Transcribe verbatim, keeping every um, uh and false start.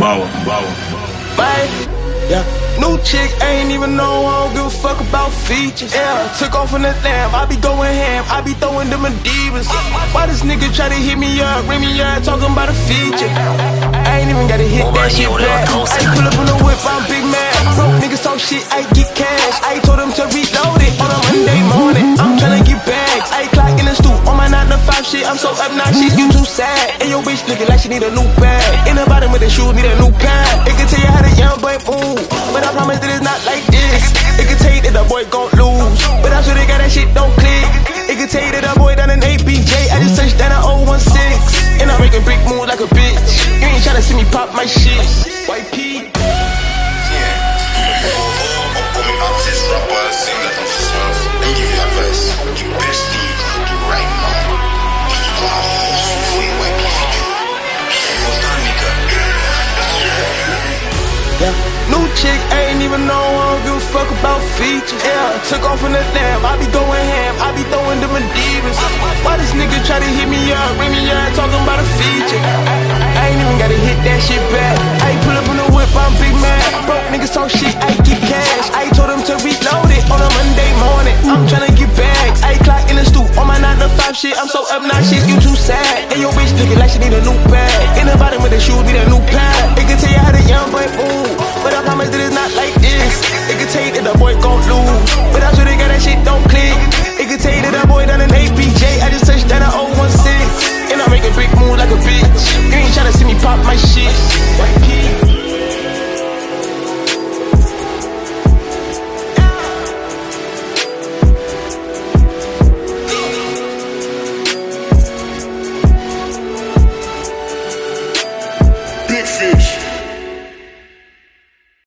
Baller, baller. Bye. Yeah. New chick, ain't even know, I don't give a fuck about features. Yeah, took off in the lamb, I be going ham, I be throwing them divas. Why this nigga try to hit me up, ring me up, talking about a feature? I ain't even gotta hit that shit back. I pull up on the whip, I'm big man. Broke niggas talk shit, I get cash. I told them to reload it on a Monday morning. I'm tryna get bags. I clock in the stoop on my nine to five shit. I'm so obnoxious, you too sad. And your bitch looking like she need a new bag. In the bottom of the shoe, need a new pad. It can tell you how the young boy move, but I promise that it's not like this. It can tell you that the boy gon' lose, but I'm sure they got that shit don't click. It can tell you that the boy down in A B J, I just touched down at oh one six. And I'm making brick move like a bitch. You ain't tryna see me pop my shit. White P. Yeah. New chick, ain't even know, I don't give a fuck about features. Yeah, took off in the lamb, I be going ham, I be throwing them divas. Why this nigga try to hit me up, ring me up, talking about a feature? I ain't even gotta hit that shit back. I pull up in the whip, I'm big man. Broke niggas talk shit, I get cash. I told them to reload it on a Monday morning. I'm tryna get bags. I clock in the stoop on my nine to five shit. I'm so obnoxious, you too sad. And your bitch looking like she need a new bag. In the bottom of the shoe, need a new pad.